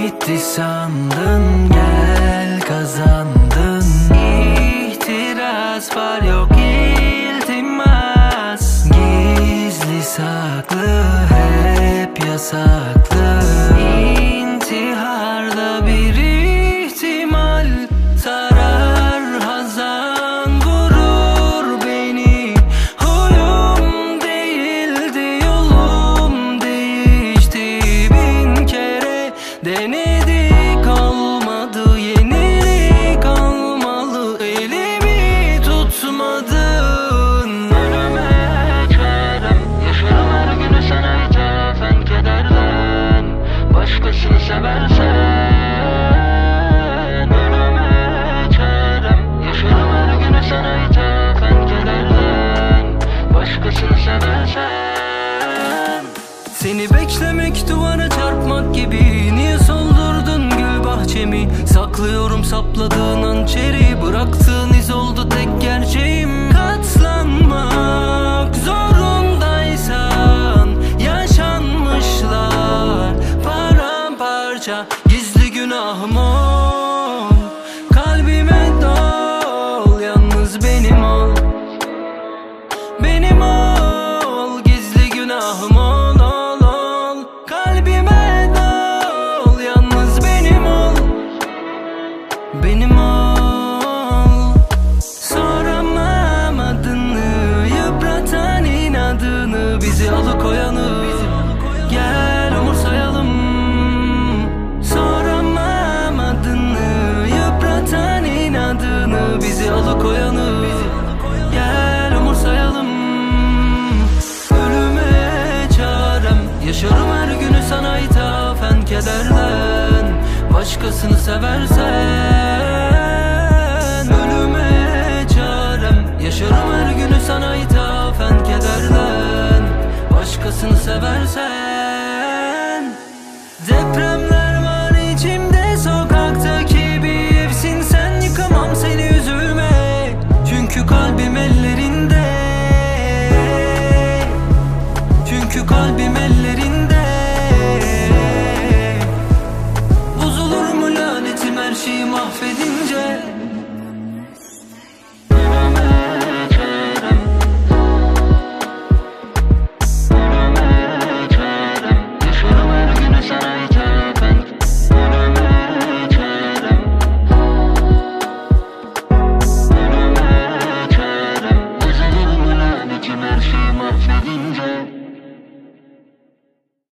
Bitti sandın, gel kazandın. İhtiras var, yok iltimas. Gizli saklı hep yasaklı. İntiharda bir ihtimal sarar, hazan vurur beni. Huyum değildi, yolum değişti. Bin kere denedik, olmadı. Yenilik olmalı, elimi tutmadın. Ölüme çarem, yaşarım her günü sana ithafen kederden. Başkasını seversen. Ölüme çarem, yaşarım her günü sana ithafen kederden. Başkasını seversen. Seni beklemek duvara çarpmak gibi. Niye soldurdun gül bahçemi? Saklıyorum sapladığın hançeri. Bıraktığın iz oldu tek gerçeğim. Katlanmak zorundaysan yaşanmışlar paramparça. Gizli günahım ol, kalbime dol. Yalnız benim ol, benim ol. Gizli günahım ol, ol, ol. Kalbime dol. Yalnız benim ol, benim ol. Soramam adını, yıpratan inadını, bizi alıkoyanı. Gel umursayalım. Soramam adını, yıpratan inadını, bizi alıkoyanı. Gel umursayalım. Ölüme çarem, yaşarım her günü sana ithafen kederden. Başkasını seversen. Ölüme çarem, yaşarım her günü sana ithafen kederden. Başkasını seversen. Depremler var içimde, sokaktaki bir evsin sen. Yıkamam seni, üzülme, çünkü kalbim ellerinde. Çünkü kalbim ellerinde.